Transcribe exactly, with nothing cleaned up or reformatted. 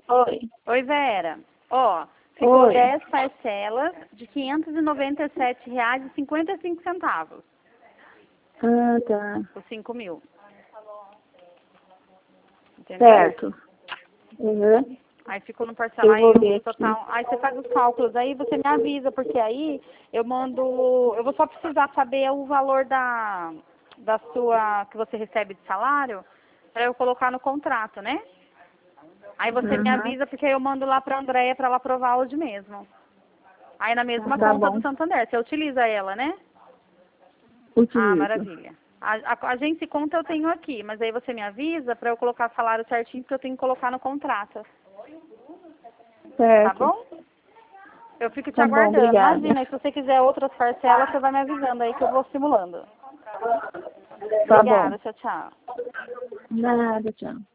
Oi. Oi, Vera. Ó, ficou Oi. dez parcelas de quinhentos e noventa e sete reais e cinquenta e cinco centavos. Ah, tá. Os cinco mil. Entendeu? Certo. Uhum. Aí ficou no Eu parcelar vou aí ver no aqui. total. Aí você faz os cálculos aí, você me avisa, porque aí eu mando. Eu vou só precisar saber o valor da, da sua. Que você recebe de salário, para eu colocar no contrato, né? Aí você me Uhum. avisa, porque aí eu mando lá pra Andréia pra ela aprovar hoje mesmo. Aí na mesma Tá conta do bom. Santander. Você utiliza ela, né? Ah, Utilizo. maravilha. A, a, a agência conta eu tenho aqui, mas aí você me avisa pra eu colocar salário certinho, porque eu tenho que colocar no contrato. Tá Certo. bom? Eu fico te Tá bom, aguardando. obrigada. Imagina, se você quiser outras parcelas, você vai me avisando aí que eu vou simulando. Tá bom. Obrigada, tchau, tchau. Nada, tchau.